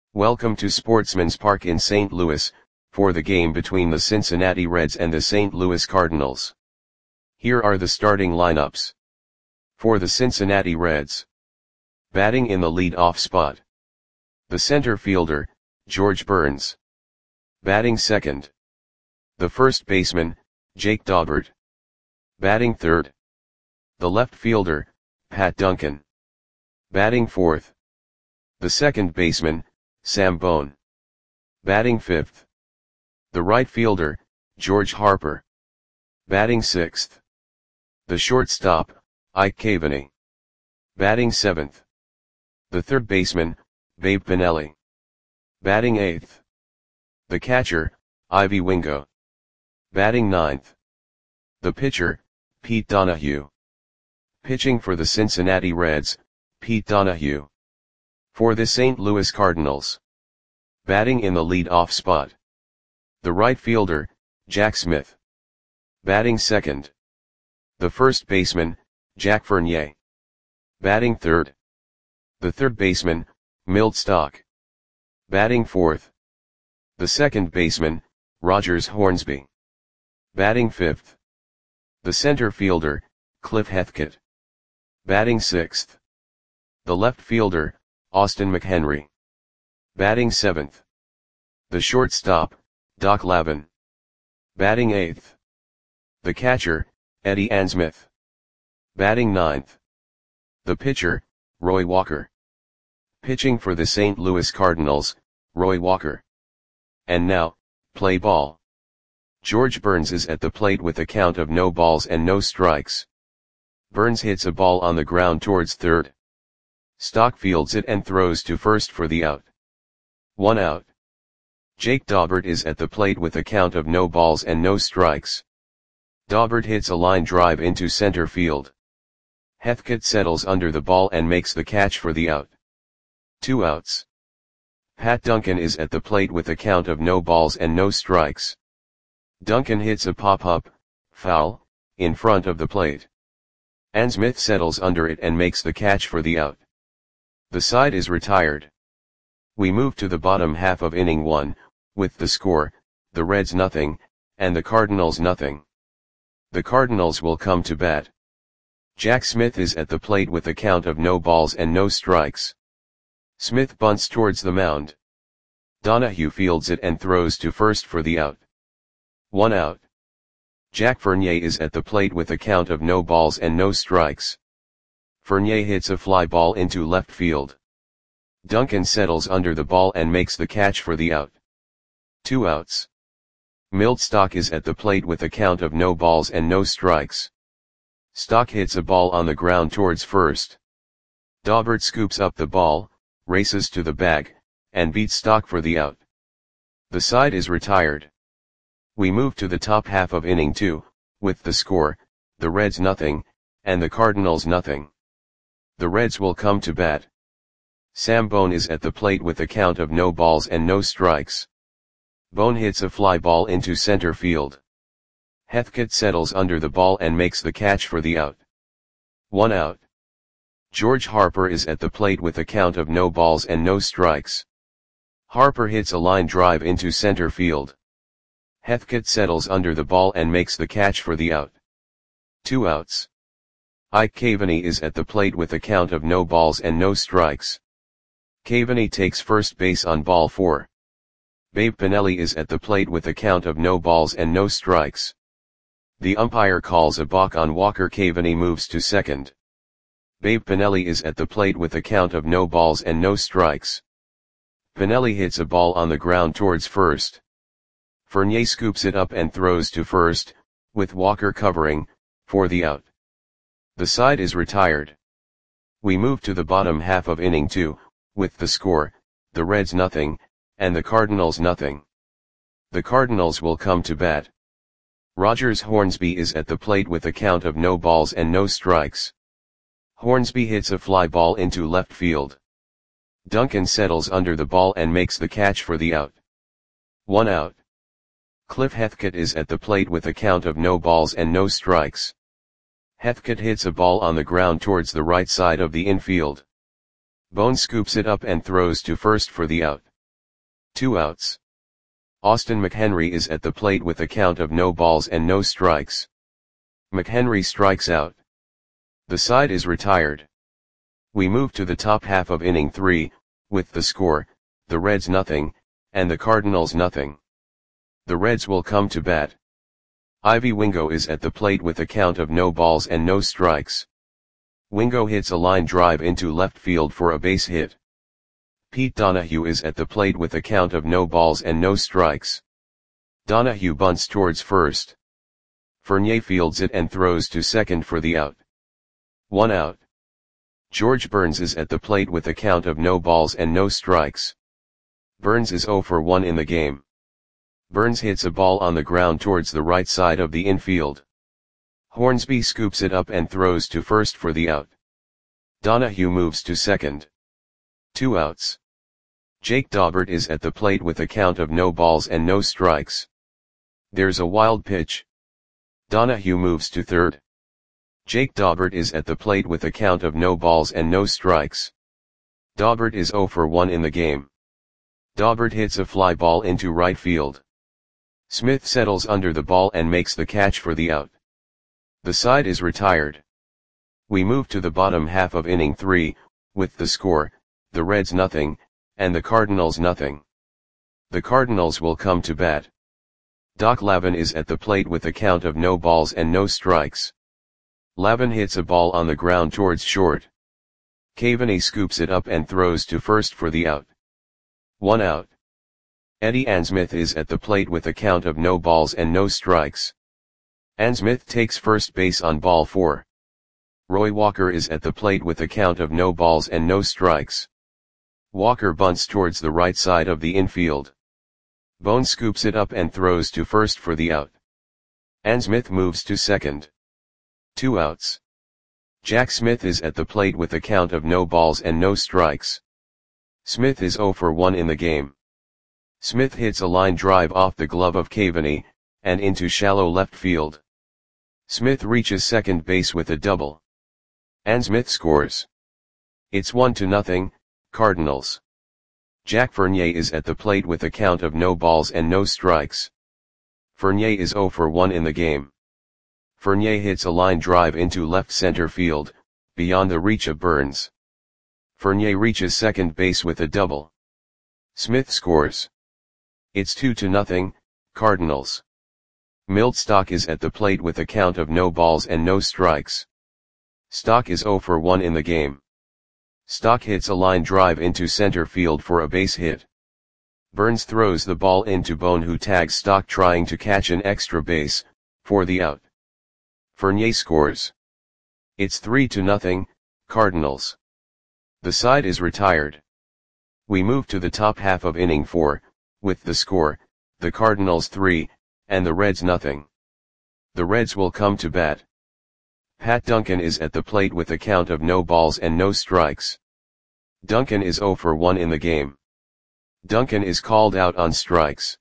Welcome to Sportsman's Park in St. Louis, for the game between the Cincinnati Reds and the St. Louis Cardinals. Here are the starting lineups. For the Cincinnati Reds. Batting in the lead-off spot. The center fielder, George Burns. Batting second. The first baseman, Jake Daubert. Batting third. The left fielder, Pat Duncan. Batting fourth. The second baseman, Sam Bone. Batting fifth. The right fielder, George Harper. Batting sixth. The shortstop, Ike Cavaney. Batting seventh. The third baseman, Babe Pinelli. Batting eighth. The catcher, Ivy Wingo. Batting ninth. The pitcher, Pete Donahue. Pitching for the Cincinnati Reds, Pete Donahue. For the St. Louis Cardinals. Batting in the lead-off spot. The right fielder, Jack Smith. Batting second. The first baseman, Jack Fournier. Batting third. The third baseman, Milt Stock. Batting fourth. The second baseman, Rogers Hornsby. Batting fifth. The center fielder, Cliff Hethkett. Batting sixth. The left fielder, Austin McHenry. Batting seventh. The shortstop, Doc Lavin. Batting eighth. The catcher, Eddie Ansmith. Batting ninth. The pitcher, Roy Walker. Pitching for the St. Louis Cardinals, Roy Walker. And now, play ball. George Burns is at the plate with a count of no balls and no strikes. Burns hits a ball on the ground towards third. Stock fields it and throws to first for the out. 1 out. Jake Daubert is at the plate with a count of no balls and no strikes. Daubert hits a line drive into center field. Hethkett settles under the ball and makes the catch for the out. 2 outs. Pat Duncan is at the plate with a count of no balls and no strikes. Duncan hits a pop-up, foul, in front of the plate. Ansmith settles under it and makes the catch for the out. The side is retired. We move to the bottom half of inning 1, with the score, the Reds nothing, and the Cardinals nothing. The Cardinals will come to bat. Jack Smith is at the plate with a count of no balls and no strikes. Smith bunts towards the mound. Donahue fields it and throws to first for the out. 1 out. Jack Fournier is at the plate with a count of no balls and no strikes. Fournier hits a fly ball into left field. Duncan settles under the ball and makes the catch for the out. 2 outs. Milt Stock is at the plate with a count of no balls and no strikes. Stock hits a ball on the ground towards first. Daubert scoops up the ball, races to the bag, and beats Stock for the out. The side is retired. We move to the top half of inning 2, with the score, the Reds nothing, and the Cardinals nothing. The Reds will come to bat. Sam Bone is at the plate with a count of no balls and no strikes. Bone hits a fly ball into center field. Hethkett settles under the ball and makes the catch for the out. 1 out. George Harper is at the plate with a count of no balls and no strikes. Harper hits a line drive into center field. Hethkett settles under the ball and makes the catch for the out. 2 outs. Ike Cavaney is at the plate with a count of no balls and no strikes. Cavaney takes first base on ball 4. Babe Pinelli is at the plate with a count of no balls and no strikes. The umpire calls a balk on Walker. Cavaney moves to second. Babe Pinelli is at the plate with a count of no balls and no strikes. Pinelli hits a ball on the ground towards first. Fournier scoops it up and throws to first, with Walker covering, for the out. The side is retired. We move to the bottom half of inning 2, with the score, the Reds nothing, and the Cardinals nothing. The Cardinals will come to bat. Rogers Hornsby is at the plate with a count of no balls and no strikes. Hornsby hits a fly ball into left field. Duncan settles under the ball and makes the catch for the out. 1 out. Cliff Hethkett is at the plate with a count of no balls and no strikes. Hethkett hits a ball on the ground towards the right side of the infield. Bone scoops it up and throws to first for the out. 2 outs. Austin McHenry is at the plate with a count of no balls and no strikes. McHenry strikes out. The side is retired. We move to the top half of inning 3, with the score, the Reds nothing, and the Cardinals nothing. The Reds will come to bat. Ivy Wingo is at the plate with a count of no balls and no strikes. Wingo hits a line drive into left field for a base hit. Pete Donahue is at the plate with a count of no balls and no strikes. Donahue bunts towards first. Fournier fields it and throws to second for the out. 1 out. George Burns is at the plate with a count of no balls and no strikes. Burns is 0 for 1 in the game. Burns hits a ball on the ground towards the right side of the infield. Hornsby scoops it up and throws to first for the out. Donahue moves to second. 2 outs. Jake Daubert is at the plate with a count of no balls and no strikes. There's a wild pitch. Donahue moves to third. Jake Daubert is at the plate with a count of no balls and no strikes. Daubert is 0 for 1 in the game. Daubert hits a fly ball into right field. Smith settles under the ball and makes the catch for the out. The side is retired. We move to the bottom half of inning 3, with the score, the Reds nothing, and the Cardinals nothing. The Cardinals will come to bat. Doc Lavin is at the plate with a count of no balls and no strikes. Lavin hits a ball on the ground towards short. Cavaney scoops it up and throws to first for the out. 1 out. Eddie Ansmith is at the plate with a count of no balls and no strikes. Ansmith takes first base on ball 4. Roy Walker is at the plate with a count of no balls and no strikes. Walker bunts towards the right side of the infield. Bone scoops it up and throws to first for the out. Ansmith moves to second. 2 outs. Jack Smith is at the plate with a count of no balls and no strikes. Smith is 0 for 1 in the game. Smith hits a line drive off the glove of Cavaney, and into shallow left field. Smith reaches second base with a double. Ansmith scores. It's 1-0, Cardinals. Jack Fournier is at the plate with a count of no balls and no strikes. Fournier is 0 for 1 in the game. Fournier hits a line drive into left center field, beyond the reach of Burns. Fournier reaches second base with a double. Smith scores. It's 2-0, Cardinals. Milt Stock is at the plate with a count of no balls and no strikes. Stock is 0 for 1 in the game. Stock hits a line drive into center field for a base hit. Burns throws the ball into Bone, who tags Stock trying to catch an extra base, for the out. Fournier scores. It's 3-0, Cardinals. The side is retired. We move to the top half of inning 4, with the score, the Cardinals 3, and the Reds nothing. The Reds will come to bat. Pat Duncan is at the plate with a count of no balls and no strikes. Duncan is 0 for 1 in the game. Duncan is called out on strikes.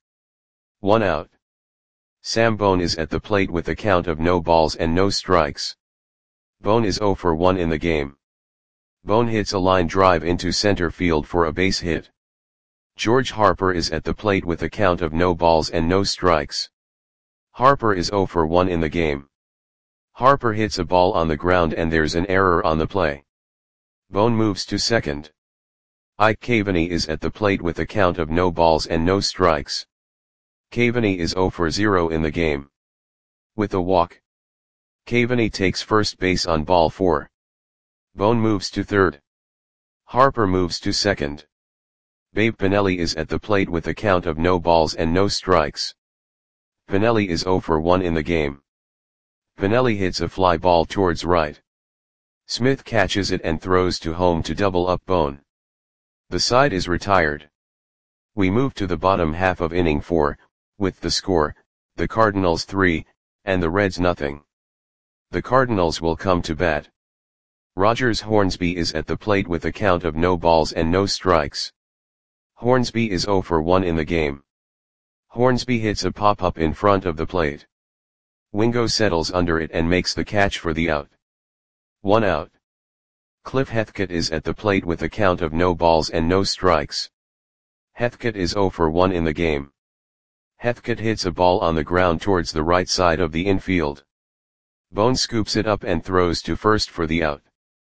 1 out. Sam Bone is at the plate with a count of no balls and no strikes. Bone is 0 for 1 in the game. Bone hits a line drive into center field for a base hit. George Harper is at the plate with a count of no balls and no strikes. Harper is 0 for 1 in the game. Harper hits a ball on the ground and there's an error on the play. Bone moves to second. Ike Cavaney is at the plate with a count of no balls and no strikes. Cavaney is 0 for 0 in the game. With a walk, Cavaney takes first base on ball 4. Bone moves to third. Harper moves to second. Babe Pinelli is at the plate with a count of no balls and no strikes. Pinelli is 0 for 1 in the game. Pinelli hits a fly ball towards right. Smith catches it and throws to home to double up Bone. The side is retired. We move to the bottom half of inning 4, with the score, the Cardinals 3, and the Reds nothing. The Cardinals will come to bat. Rogers Hornsby is at the plate with a count of no balls and no strikes. Hornsby is 0 for 1 in the game. Hornsby hits a pop-up in front of the plate. Wingo settles under it and makes the catch for the out. 1 out. Cliff Heathcote is at the plate with a count of no balls and no strikes. Heathcote is 0 for 1 in the game. Heathcote hits a ball on the ground towards the right side of the infield. Bone scoops it up and throws to first for the out.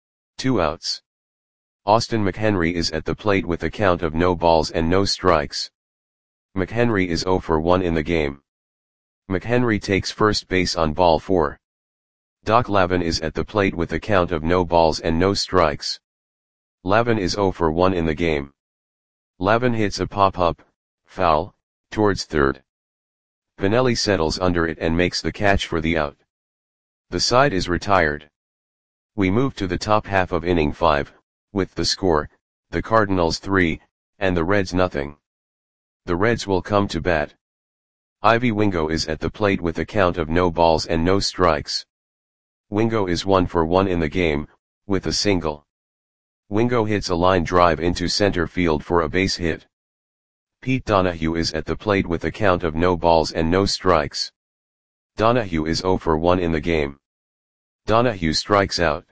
2 outs. Austin McHenry is at the plate with a count of no balls and no strikes. McHenry is 0 for 1 in the game. McHenry takes first base on ball 4. Doc Lavin is at the plate with a count of no balls and no strikes. Lavin is 0 for 1 in the game. Lavin hits a pop-up, foul, towards third. Pinelli settles under it and makes the catch for the out. The side is retired. We move to the top half of inning 5, with the score, the Cardinals 3, and the Reds nothing. The Reds will come to bat. Ivy Wingo is at the plate with a count of no balls and no strikes. Wingo is 1 for 1 in the game, with a single. Wingo hits a line drive into center field for a base hit. Pete Donahue is at the plate with a count of no balls and no strikes. Donahue is 0 for 1 in the game. Donahue strikes out.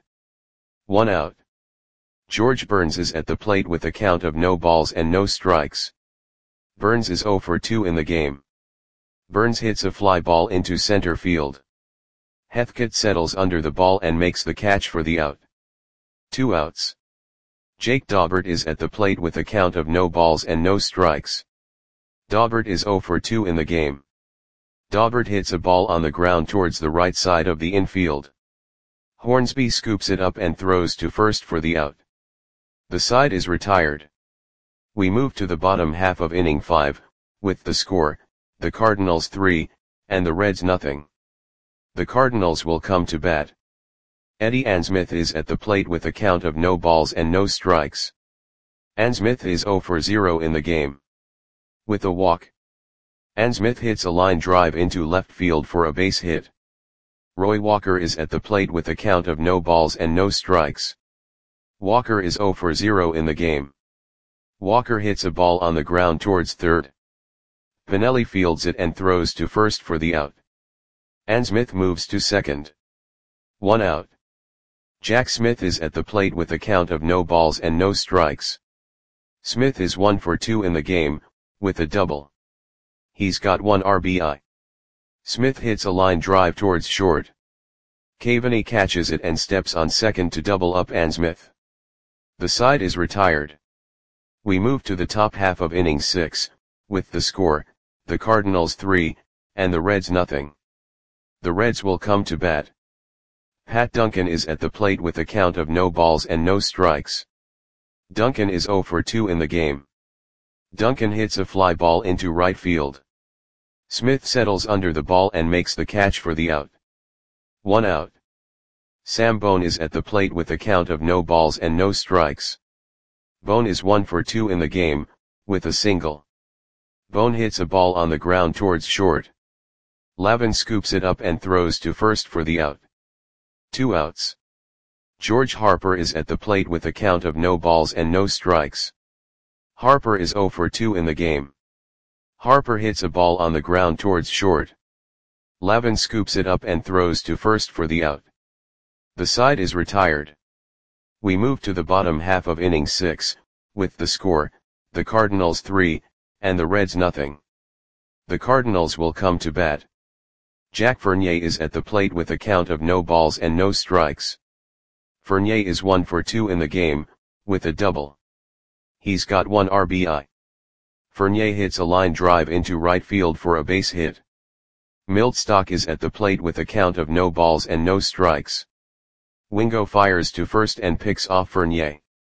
1 out. George Burns is at the plate with a count of no balls and no strikes. Burns is 0 for 2 in the game. Burns hits a fly ball into center field. Heathcote settles under the ball and makes the catch for the out. 2 outs. Jake Daubert is at the plate with a count of no balls and no strikes. Daubert is 0 for 2 in the game. Daubert hits a ball on the ground towards the right side of the infield. Hornsby scoops it up and throws to first for the out. The side is retired. We move to the bottom half of inning 5, with the score, the Cardinals 3, and the Reds nothing. The Cardinals will come to bat. Eddie Ansmith is at the plate with a count of no balls and no strikes. Ansmith is 0 for 0 in the game. With a walk. Ansmith hits a line drive into left field for a base hit. Roy Walker is at the plate with a count of no balls and no strikes. Walker is 0 for 0 in the game. Walker hits a ball on the ground towards third. Pinelli fields it and throws to first for the out. Ansmith moves to second. 1 out. Jack Smith is at the plate with a count of no balls and no strikes. Smith is 1 for 2 in the game, with a double. He's got 1 RBI. Smith hits a line drive towards short. Cavaney catches it and steps on second to double up Ansmith. The side is retired. We move to the top half of inning 6, with the score, the Cardinals 3, and the Reds nothing. The Reds will come to bat. Pat Duncan is at the plate with a count of no balls and no strikes. Duncan is 0 for 2 in the game. Duncan hits a fly ball into right field. Smith settles under the ball and makes the catch for the out. 1 out. Sam Bone is at the plate with a count of no balls and no strikes. Bone is 1 for 2 in the game, with a single. Bone hits a ball on the ground towards short. Lavin scoops it up and throws to first for the out. 2 outs. George Harper is at the plate with a count of no balls and no strikes. Harper is 0 for 2 in the game. Harper hits a ball on the ground towards short. Lavin scoops it up and throws to first for the out. The side is retired. We move to the bottom half of inning 6, with the score, the Cardinals 3, and the Reds nothing. The Cardinals will come to bat. Jack Fournier is at the plate with a count of no balls and no strikes. Fournier is 1 for 2 in the game, with a double. He's got 1 RBI. Fournier hits a line drive into right field for a base hit. Milt Stock is at the plate with a count of no balls and no strikes. Wingo fires to first and picks off Fournier.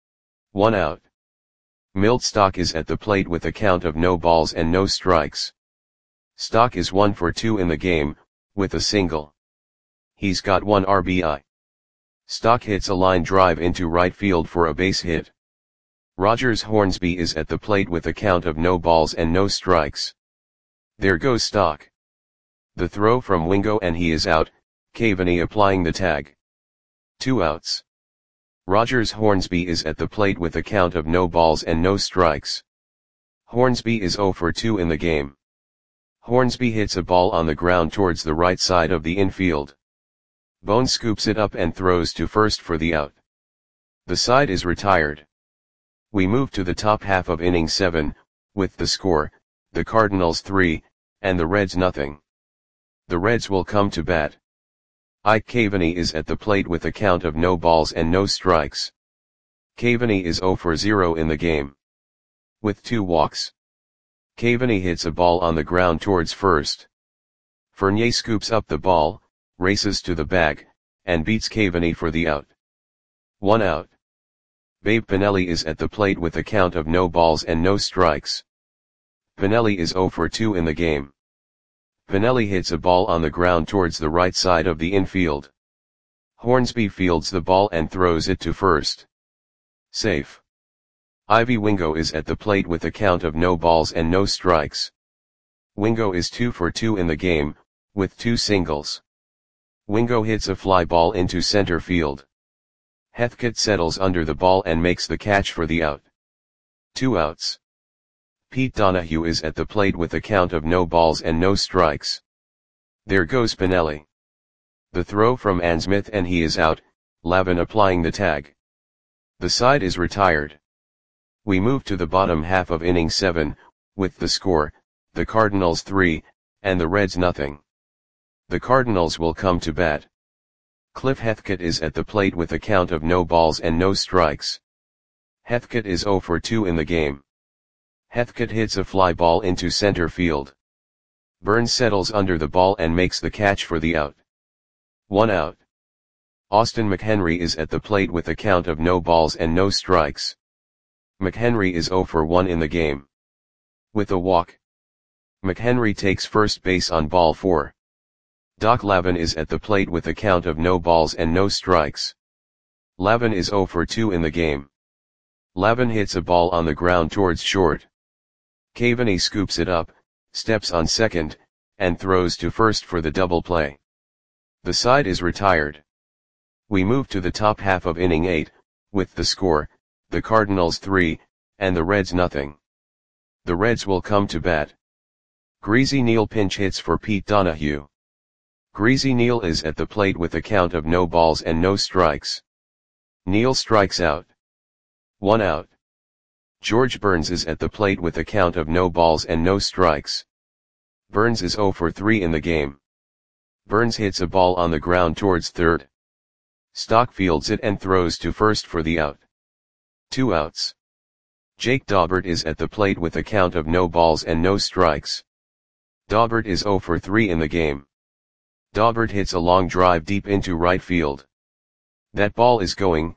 1 out. Milt Stock is at the plate with a count of no balls and no strikes. Stock is 1 for 2 in the game, with a single. He's got 1 RBI. Stock hits a line drive into right field for a base hit. Rogers Hornsby is at the plate with a count of no balls and no strikes. There goes Stock. The throw from Wingo and he is out, Cavaney applying the tag. 2 outs. Rogers Hornsby is at the plate with a count of no balls and no strikes. Hornsby is 0 for 2 in the game. Hornsby hits a ball on the ground towards the right side of the infield. Bone scoops it up and throws to first for the out. The side is retired. We move to the top half of inning 7, with the score, the Cardinals 3, and the Reds nothing. The Reds will come to bat. Ike Caveney is at the plate with a count of no balls and no strikes. Caveney is 0 for 0 in the game. With 2 walks. Caveney hits a ball on the ground towards first. Fournier scoops up the ball, races to the bag, and beats Caveney for the out. 1 out. Babe Pinelli is at the plate with a count of no balls and no strikes. Pinelli is 0 for 2 in the game. Pinelli hits a ball on the ground towards the right side of the infield. Hornsby fields the ball and throws it to first. Safe. Ivy Wingo is at the plate with a count of no balls and no strikes. Wingo is 2 for 2 in the game, with 2 singles. Wingo hits a fly ball into center field. Heathcote settles under the ball and makes the catch for the out. 2 outs. Pete Donahue is at the plate with a count of no balls and no strikes. There goes Pinelli. The throw from Ann Smith and he is out, Lavin applying the tag. The side is retired. We move to the bottom half of inning 7, with the score, the Cardinals 3, and the Reds nothing. The Cardinals will come to bat. Cliff Heathcote is at the plate with a count of no balls and no strikes. Heathcote is 0 for 2 in the game. Heathcote hits a fly ball into center field. Burns settles under the ball and makes the catch for the out. 1 out. Austin McHenry is at the plate with a count of no balls and no strikes. McHenry is 0 for 1 in the game. With a walk. McHenry takes first base on ball 4. Doc Lavin is at the plate with a count of no balls and no strikes. Lavin is 0 for 2 in the game. Lavin hits a ball on the ground towards short. Caveney scoops it up, steps on second, and throws to first for the double play. The side is retired. We move to the top half of inning 8, with the score, the Cardinals 3, and the Reds nothing. The Reds will come to bat. Greasy Neal pinch hits for Pete Donahue. Greasy Neal is at the plate with a count of no balls and no strikes. Neal strikes out. 1 out. George Burns is at the plate with a count of no balls and no strikes. Burns is 0 for 3 in the game. Burns hits a ball on the ground towards third. Stock fields it and throws to first for the out. 2 outs. Jake Daubert is at the plate with a count of no balls and no strikes. Daubert is 0 for 3 in the game. Daubert hits a long drive deep into right field. That ball is gone.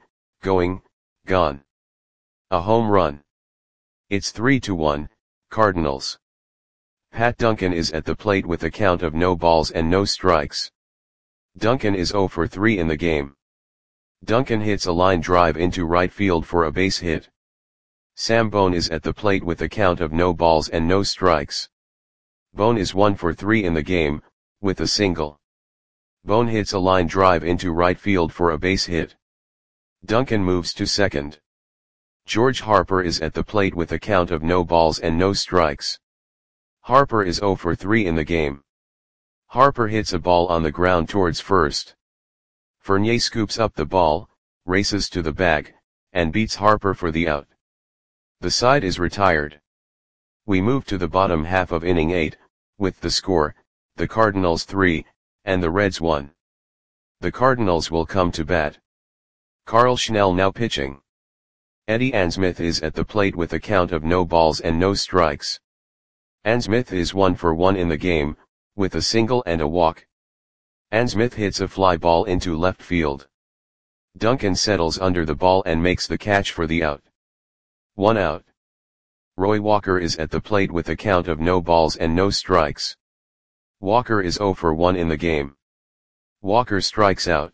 A home run. It's 3-1, Cardinals. Pat Duncan is at the plate with a count of no balls and no strikes. Duncan is 0 for 3 in the game. Duncan hits a line drive into right field for a base hit. Sam Bone is at the plate with a count of no balls and no strikes. Bone is 1 for 3 in the game, with a single. Bone hits a line drive into right field for a base hit. Duncan moves to second. George Harper is at the plate with a count of no balls and no strikes. Harper is 0 for 3 in the game. Harper hits a ball on the ground towards first. Fournier scoops up the ball, races to the bag, and beats Harper for the out. The side is retired. We move to the bottom half of inning 8, with the score, the Cardinals 3, and the Reds 1. The Cardinals will come to bat. Carl Schnell now pitching. Eddie Ann Smith is at the plate with a count of no balls and no strikes. Ann Smith is 1 for 1 in the game, with a single and a walk. Ann Smith hits a fly ball into left field. Duncan settles under the ball and makes the catch for the out. 1 out. Roy Walker is at the plate with a count of no balls and no strikes. Walker is 0 for 1 in the game. Walker strikes out.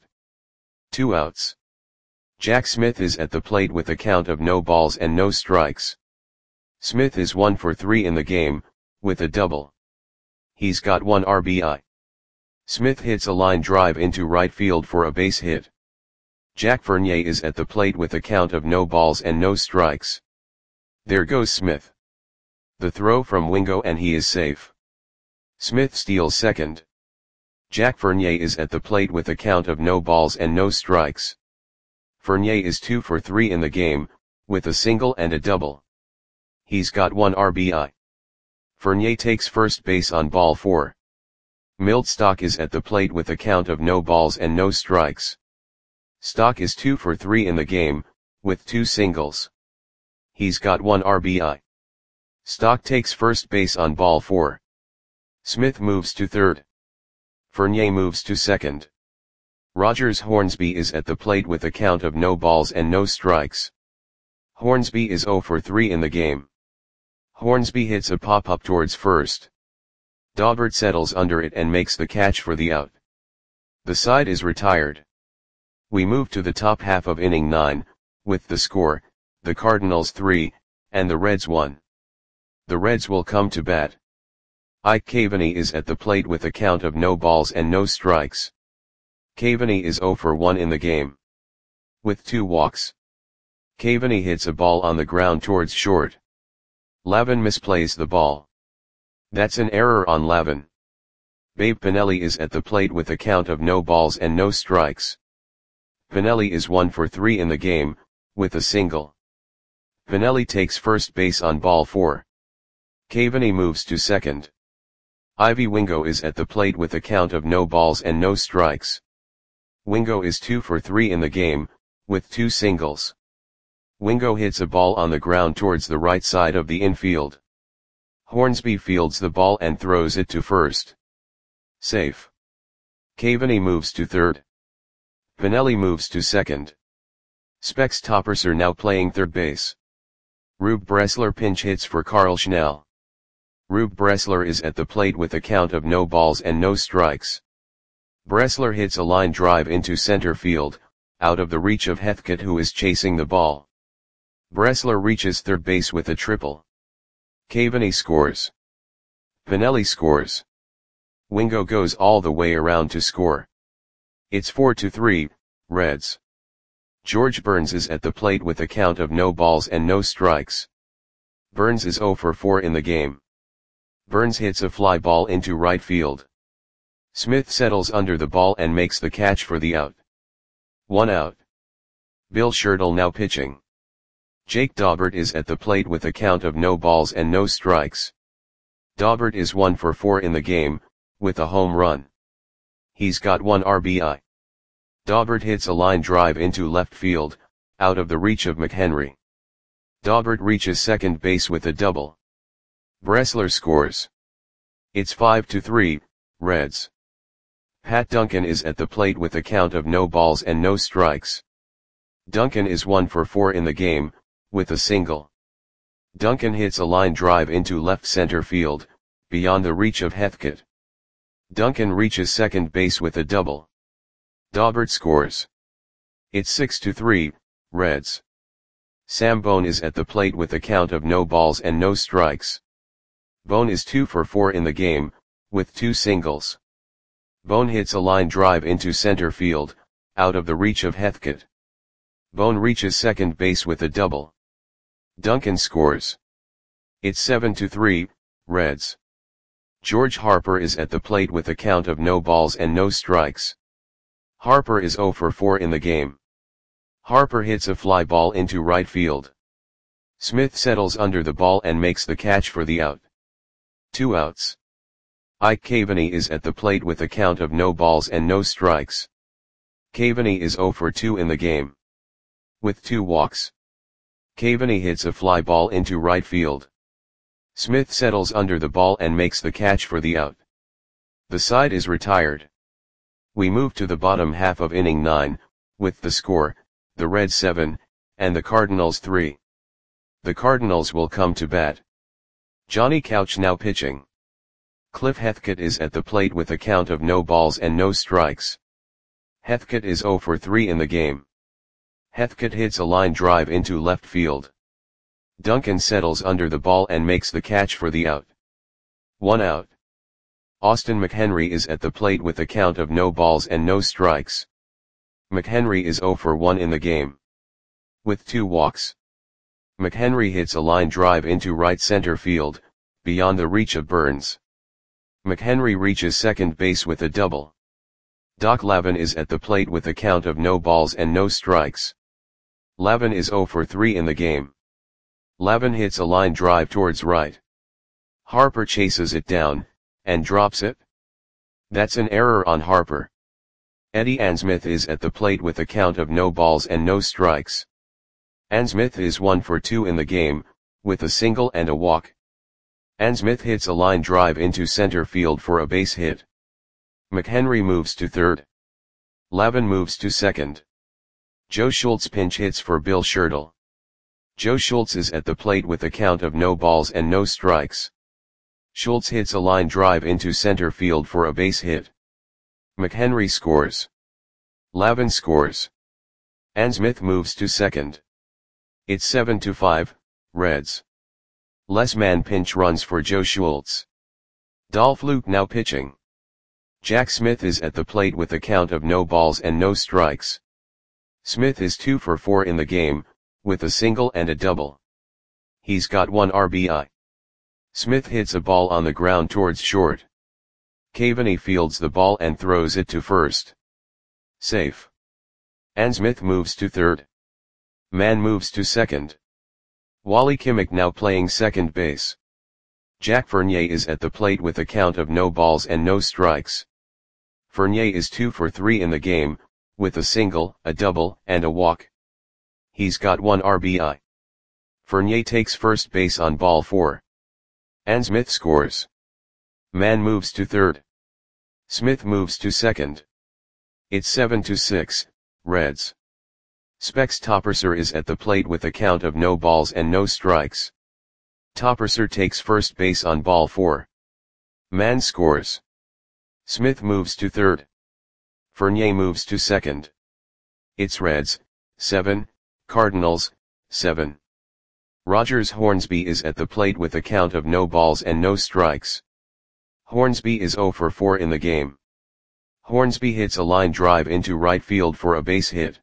2 outs. Jack Smith is at the plate with a count of no balls and no strikes. Smith is 1 for 3 in the game, with a double. He's got 1 RBI. Smith hits a line drive into right field for a base hit. Jack Fournier is at the plate with a count of no balls and no strikes. There goes Smith. The throw from Wingo and he is safe. Smith steals second. Jack Fournier is at the plate with a count of no balls and no strikes. Fournier is 2 for 3 in the game, with a single and a double. He's got 1 RBI. Fournier takes first base on ball 4. Milt Stock is at the plate with a count of no balls and no strikes. Stock is 2 for 3 in the game, with 2 singles. He's got 1 RBI. Stock takes first base on ball 4. Smith moves to third. Fournier moves to second. Rogers Hornsby is at the plate with a count of no balls and no strikes. Hornsby is 0 for 3 in the game. Hornsby hits a pop-up towards first. Daubert settles under it and makes the catch for the out. The side is retired. We move to the top half of inning 9, with the score, the Cardinals 3, and the Reds 1. The Reds will come to bat. Ike Caveney is at the plate with a count of no balls and no strikes. Caveney is 0 for 1 in the game. With 2 walks. Caveney hits a ball on the ground towards short. Lavin misplays the ball. That's an error on Lavin. Babe Pinelli is at the plate with a count of no balls and no strikes. Pinelli is 1 for 3 in the game, with a single. Pinelli takes first base on ball 4. Caveney moves to second. Ivy Wingo is at the plate with a count of no balls and no strikes. Wingo is 2 for 3 in the game, with 2 singles. Wingo hits a ball on the ground towards the right side of the infield. Hornsby fields the ball and throws it to first. Safe. Caveney moves to third. Pinelli moves to second. Specs Topperser now playing third base. Rube Bressler pinch hits for Carl Schnell. Rube Bressler is at the plate with a count of no balls and no strikes. Bressler hits a line drive into center field, out of the reach of Heathcote, who is chasing the ball. Bressler reaches third base with a triple. Caveney scores. Pinelli scores. Wingo goes all the way around to score. It's 4-3, Reds. George Burns is at the plate with a count of no balls and no strikes. Burns is 0 for 4 in the game. Burns hits a fly ball into right field. Smith settles under the ball and makes the catch for the out. 1 out. Bill Schertle now pitching. Jake Daubert is at the plate with a count of no balls and no strikes. Daubert is 1 for 4 in the game, with a home run. He's got 1 RBI. Daubert hits a line drive into left field, out of the reach of McHenry. Daubert reaches second base with a double. Bressler scores. It's 5-3, Reds. Pat Duncan is at the plate with a count of no balls and no strikes. Duncan is 1 for 4 in the game, with a single. Duncan hits a line drive into left center field, beyond the reach of Heathcote. Duncan reaches second base with a double. Daubert scores. It's 6-3, Reds. Sam Bone is at the plate with a count of no balls and no strikes. Bone is 2 for 4 in the game, with 2 singles. Bone hits a line drive into center field, out of the reach of Heathcote. Bone reaches second base with a double. Duncan scores. It's 7-3, Reds. George Harper is at the plate with a count of no balls and no strikes. Harper is 0 for 4 in the game. Harper hits a fly ball into right field. Smith settles under the ball and makes the catch for the out. 2 outs. Ike Caveney is at the plate with a count of no balls and no strikes. Caveney is 0 for 2 in the game. With 2 walks. Caveney hits a fly ball into right field. Smith settles under the ball and makes the catch for the out. The side is retired. We move to the bottom half of inning 9, with the score, the Reds 7, and the Cardinals 3. The Cardinals will come to bat. Johnny Couch now pitching. Cliff Heathcote is at the plate with a count of no balls and no strikes. Heathcote is 0 for 3 in the game. Heathcote hits a line drive into left field. Duncan settles under the ball and makes the catch for the out. 1 out. Austin McHenry is at the plate with a count of no balls and no strikes. McHenry is 0 for 1 in the game. With 2 walks. McHenry hits a line drive into right center field, beyond the reach of Burns. McHenry reaches second base with a double. Doc Lavin is at the plate with a count of no balls and no strikes. Lavin is 0 for 3 in the game. Lavin hits a line drive towards right. Harper chases it down, and drops it. That's an error on Harper. Eddie Ansmith is at the plate with a count of no balls and no strikes. Ansmith is 1 for 2 in the game, with a single and a walk. Ansmith hits a line drive into center field for a base hit. McHenry moves to third. Lavin moves to second. Joe Schultz pinch hits for Bill Schertle. Joe Schultz is at the plate with a count of no balls and no strikes. Schultz hits a line drive into center field for a base hit. McHenry scores. Lavin scores. Ansmith moves to second. It's 7-5, Reds. Les man pinch runs for Joe Schultz. Dolph Luke now pitching. Jack Smith is at the plate with a count of no balls and no strikes. Smith is 2 for 4 in the game, with a single and a double. He's got 1 RBI. Smith hits a ball on the ground towards short. Cavaney fields the ball and throws it to first. Safe. Ansmith moves to third. Mann moves to second. Wally Kimmick now playing second base. Jack Fournier is at the plate with a count of no balls and no strikes. Fournier is 2 for 3 in the game, with a single, a double, and a walk. He's got 1 RBI. Fournier takes first base on ball 4. Ansmith scores. Mann moves to third. Smith moves to second. It's 7-6, Reds. Specs Topperser is at the plate with a count of no balls and no strikes. Topperser takes first base on ball 4. Mann scores. Smith moves to third. Fournier moves to second. It's Reds, 7, Cardinals, 7. Rogers Hornsby is at the plate with a count of no balls and no strikes. Hornsby is 0 for 4 in the game. Hornsby hits a line drive into right field for a base hit.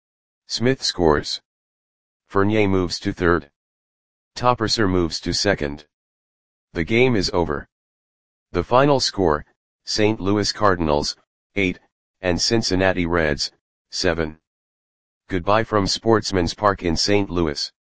Smith scores. Fournier moves to third. Topperser moves to second. The game is over. The final score, St. Louis Cardinals, 8, and Cincinnati Reds, 7. Goodbye from Sportsman's Park in St. Louis.